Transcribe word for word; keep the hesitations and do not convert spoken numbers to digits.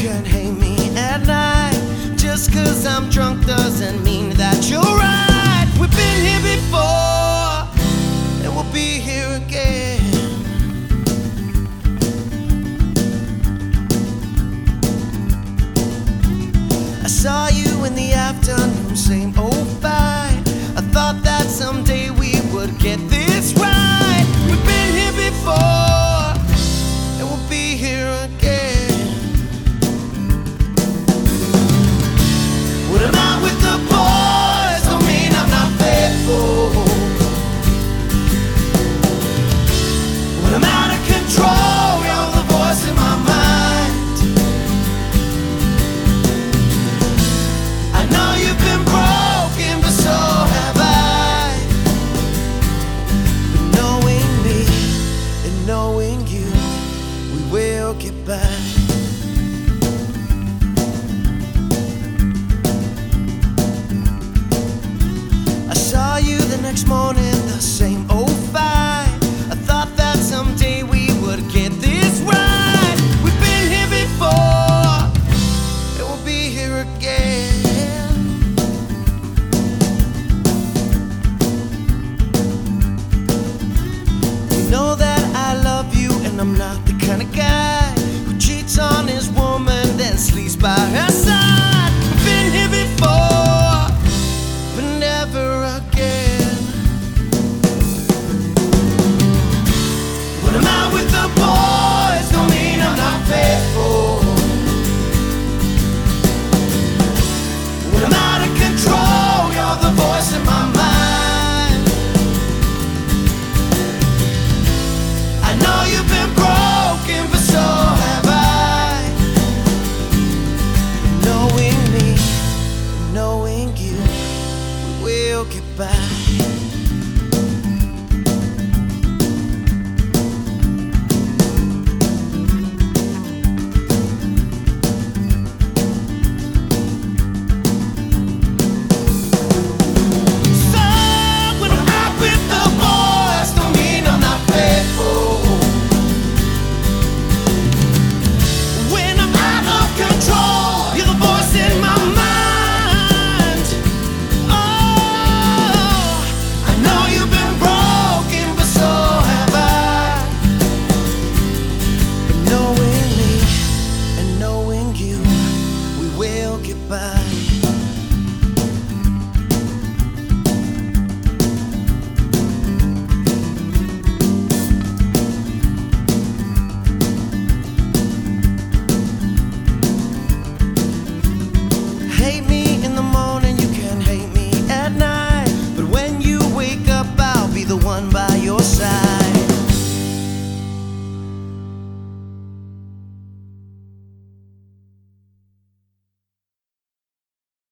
can hate me at night. Just 'cause I'm drunk doesn't mean that you're right. We've been here before, and we'll be here again. I saw you in the afternoon, same old fight. I thought that someday we would get this right. We've been here before, and we'll be here again. When I'm out with the boys, don't mean I'm not faithful. When I'm out of control, you're the voice in my mind. I know you've been broken, but so have I. But knowing me and knowing you, we will get back. I saw you the next morning